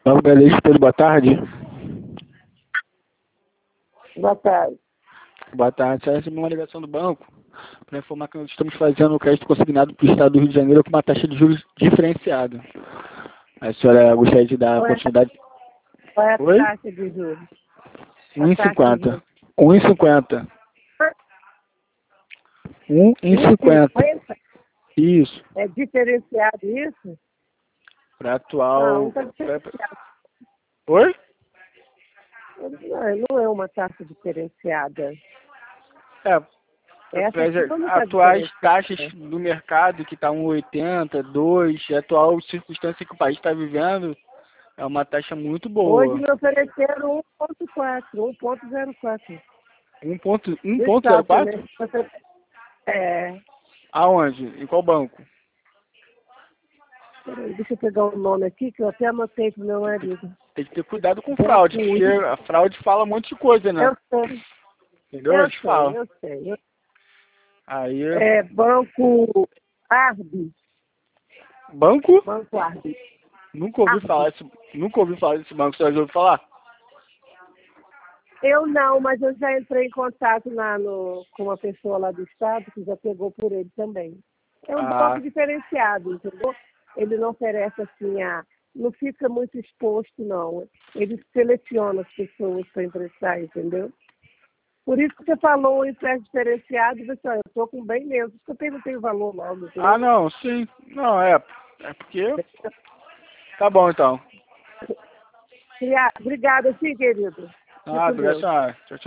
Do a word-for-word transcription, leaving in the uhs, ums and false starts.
Banco Bradesco, Pedro, boa tarde. Boa tarde. Boa tarde. Só recebi uma ligação do banco para informar que nós estamos fazendo o crédito consignado para o Estado do Rio de Janeiro com uma taxa de juros diferenciada. A senhora gostaria de dar Qual é, continuidade? qual é a Oi? taxa de juros? um e A taxa de cinquenta. juros. um e cinquenta. um e cinquenta. cinquenta? Isso. É diferenciado isso? Para Não, não atual... está pra- diferenciado. Oi? Não, não é uma taxa diferenciada. É, Essa aqui para não está atuais diferenciada. taxas do mercado, que está um e oitenta, dois, a atual circunstância que o país está vivendo, é uma taxa muito Hoje boa. me ofereceram um ponto quatro, um ponto zero quatro. um ponto Do Estado também. zero quatro? Você- É, Aonde? Em qual banco? peraí, deixa eu pegar o nome aqui, que eu até anotei pro meu marido. Tem que ter cuidado com fraude, Banco porque I. a fraude fala um monte de coisa, né? Eu sei, Entendeu? eu Eles sei, falam. eu sei. Eu- Aí, É Banco Arbi. banco? Banco Arbi. Nunca ouvi falar Arbi. desse, nunca ouvi falar desse banco, você já ouviu falar? Eu não, mas eu já entrei em contato lá no, com uma pessoa lá do estado que já pegou por ele também. É um Ah, banco diferenciado, entendeu? Ele não oferece assim a. Não fica muito exposto, não. Ele seleciona as pessoas para emprestar, entendeu? Por isso que você falou o empréstimo diferenciado, você, olha, eu estou com bem menos, por isso que eu perguntei o valor logo, ah, entendeu? não, sim. Não, é. É porque... Tá bom, então. Obrigada, sim, querido. Ah, Fico obrigado, Deus. senhora. Tchau, tchau.